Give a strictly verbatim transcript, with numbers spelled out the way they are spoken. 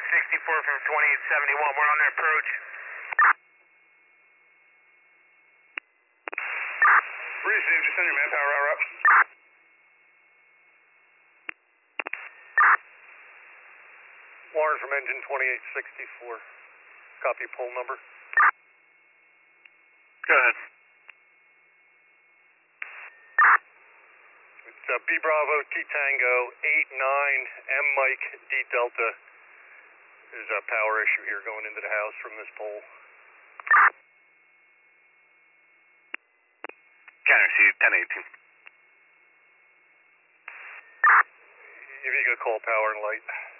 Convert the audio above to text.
sixty-four from twenty-eight seventy-one. We're on the approach. Received. Just send your manpower out route. Lawrence from engine twenty-eight sixty-four. Copy poll number. Go ahead. It's uh, B Bravo T Tango eight nine M Mike D Delta. There's a power issue here going into the house from this pole. Counter C ten eighteen. If you could call power and light.